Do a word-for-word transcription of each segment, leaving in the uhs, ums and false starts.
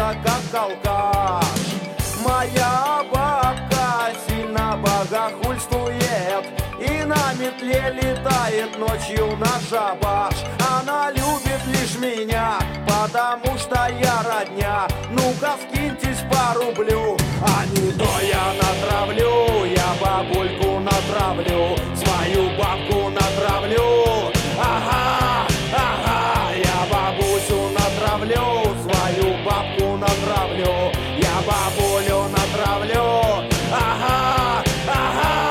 боится, как алкаш. Моя бабка сильно богохульствует и на метле летает ночью на шабаш. Она любит лишь меня, потому что я родня. Ну-ка скиньтесь по рублю, а не то я натравлю. Я бабульку натравлю, свою бабку натравлю. Ага, ага, я бабусю натравлю, свою бабку натравлю. Я бабулю натравлю. Ага, ага.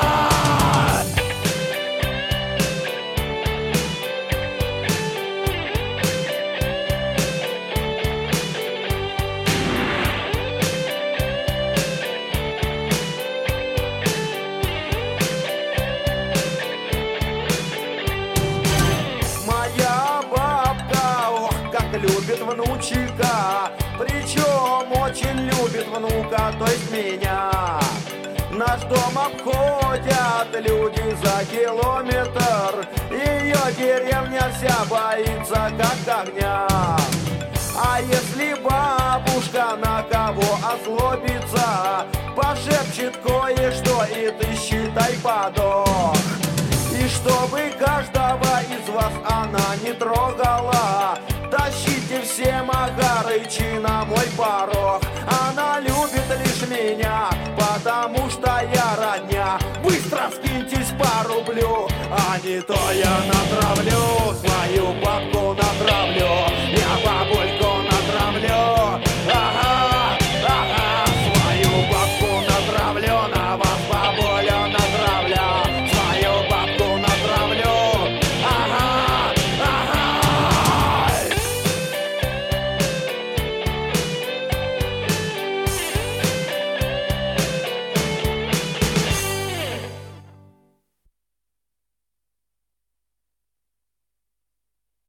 Любит внучика, причем очень любит внука, то есть меня. Наш дом обходят люди за километр, ее деревня вся боится как огня. А если бабушка на кого озлобится, пошепчет кое-что, и ты считай подох. И чтобы каждого из вас она не трогала, тащите все Магарычи на мой порог. Она любит лишь меня, потому что я родня. Быстро скиньтесь по рублю, а не то я натравлю, свою бабку натравлю.